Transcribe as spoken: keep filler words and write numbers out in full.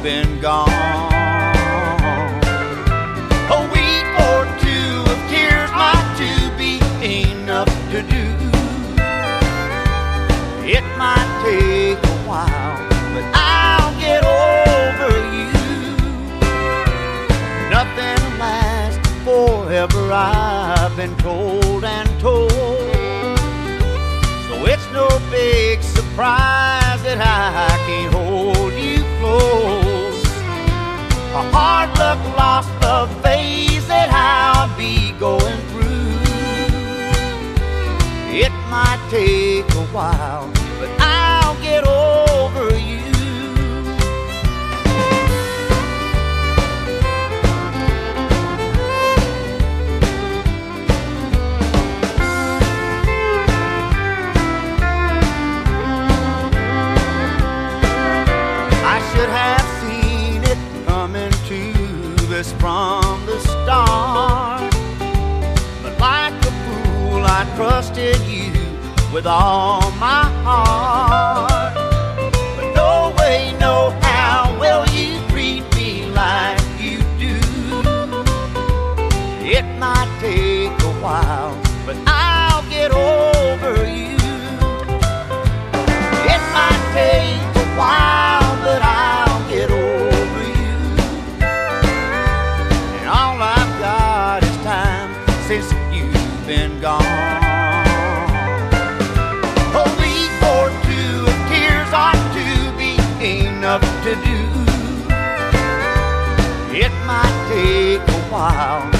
been gone. A week or two of tears might too be enough to do. It might take a while, but I'll get over you. Nothing lasts forever, I've been told and told. So it's no big surprise that I can't hold you close. A hard luck, lost love phase that I'll be going through. It might take a while, but I'll get over you. I should have seen it coming to this from the start, but like a fool I trusted you with all my heart. But no way, no how will you treat me like you do. It might take a while, but I'll get over you. It might take a while, but I'll get over you. And all I've got is time since you've been gone. Enough to do. It might take a while,